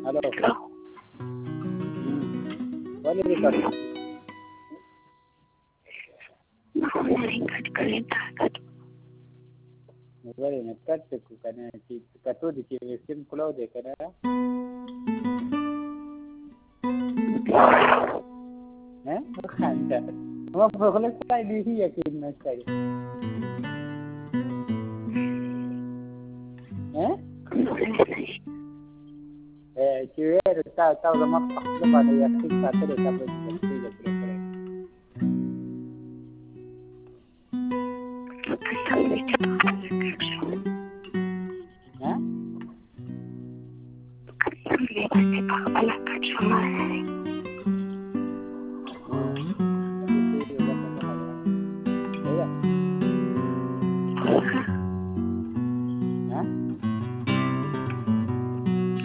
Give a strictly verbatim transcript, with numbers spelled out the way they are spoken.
Halo. Halo. Boleh record. Narekat kereta kat. Boleh record tu kerana kita tu di sim pulau dia kerana. Eh, bukan tak. Apa kalau saya diri yakin saya. Eh? Eh, cewek tahu tahu lama pak lepas dia yakin satu dia tak boleh tiga puluh kali. Sambil kita akan akan sama.